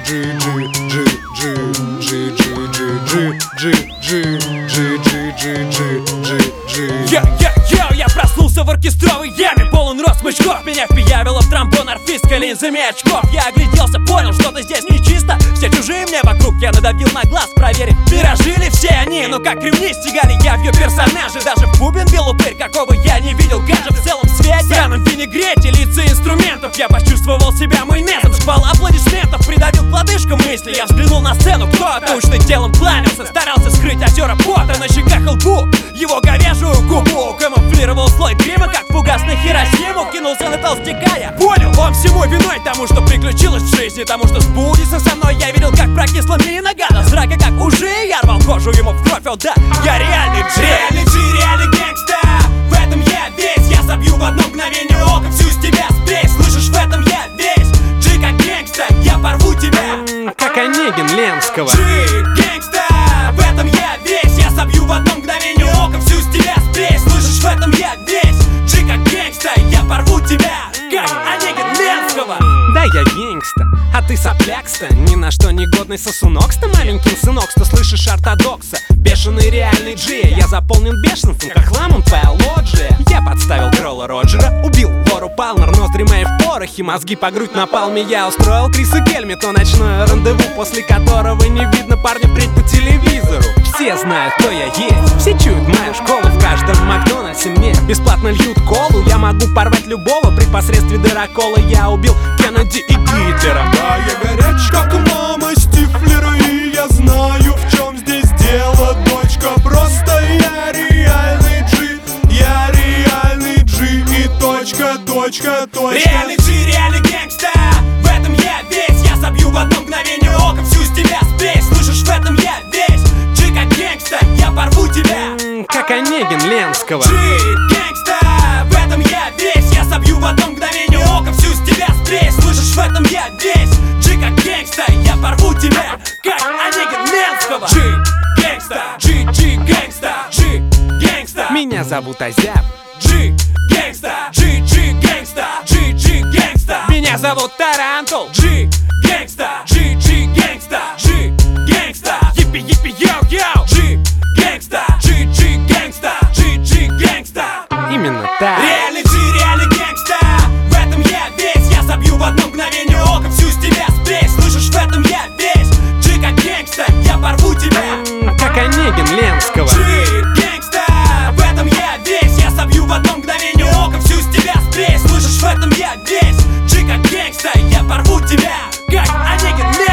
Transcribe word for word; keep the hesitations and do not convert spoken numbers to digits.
Йо-йо-йо, я проснулся в оркестровой яме, полон рост смычков. Меня впиявило в тромбон орфистской линзами очков. Я огляделся, понял, что-то здесь нечисто. Все чужие мне вокруг, я надавил на глаз, проверив, миражи ли все они. Но как ремни стегали явью персонажи. Даже в бубен бил упырь, какого я не видел. Гадже в целом свете, в странном винегрете, лица инструментов. Я почувствовал себя майонезом, шквал аплодисментов придавил к лодыжкам мысли. Я взглянул на сцену, кто тучным телом кланялся, старался скрыть озера пота на щеках и лбу. Его говяжью губу камуфлировал слой грима, как фугас на Хиросиму. Кинулся на толстяка, я понял, он всему виной тому, что приключилось в жизни, тому, что сбудется со мной. Я видел, как прокисла мина гада, зрака как ужи. Я рвал кожу ему в кровь, о да, я реальный Джи. Реальный Джи, реальный гэнгста, в этом я весь. Я забью в одно мгновение ока всю с тебя спесь. Слышишь, в этом я весь. Джи как гэнгста, я порву тебя. М-м, как Онегин Ленского. Джи гэнгста, в этом я весь. Я забью в одно мгновение ока всю с тебя спесь. Слышишь, в этом я весь. Джи как гэнгста, я порву тебя, как Онегин Ленского. Да, я гейнгста, а ты соплякста, ни на что не годный сосунок-ста, маленький сынок, что слышишь ортодокса. Бешеный реальный Джи, я заполнен бешенством, как хламом твоя лоджия. Я подставил Кролла Роджера, убил Лору Палмер, ноздри мои в порохе, мозги по грудь на палме. Я устроил Крису Гельми то ночное рандеву, после которого не видно парня впредь по телевизору. Все знают, кто я есть, все чуют мою школу. В каждом Макдональдсе мне бесплатно льют колу. Я могу порвать любого при посредстве дырокола. Я убил Кеннеди и Гитлера. Да, я горяч, как мама Стифлера, и я знаю, в чем здесь дело, дочка. Просто я реальный Джи, я реальный Джи и точка, точка, точка. Реальный Джи, реальный гэнгста, в этом я весь. Я забью в одно мгновение ока всю с тебя спесь. Слышишь, в этом я весь. Джи как гэнгста, я порву тебя. М-м, как Онегин Ленского. Джи гэнгста, в этом я весь. Я забью в одно мгновение ока всю с тебя спесь. Слышишь, в этом я весь. Джи как гэнгста, я порву тебя, как Онегин Ленского. Джи гэнгста, Джи, Джи гэнгста, Джи гэнгста. Меня зовут Азяб. Джи гэнгста, Джи, Джи гэнгста, Джи, Джи гэнгста. Меня зовут Тарантул. Джи гэнгста, Джи, Джи гэнгста, Джи гэнгста. Йиппи, йиппи, йоу, йоу. Джи гэнгста, Джи, Джи гэнгста, Джи, Джи гэнгста. Именно так. Реальный Джи, реальный гэнгста, в этом я весь. Я забью в одно мгновение ока всю с тебя спесь. Слышишь, в этом я весь. Джи как гэнгста, я порву тебя. М-м, как Онегин Ленского. Джи гэнгста, в этом я весь. Я забью в одно мгновение ока всю с тебя спесь. Слышишь, в этом я весь. Джи как гэнгста, я порву тебя, как Онегин Ленского.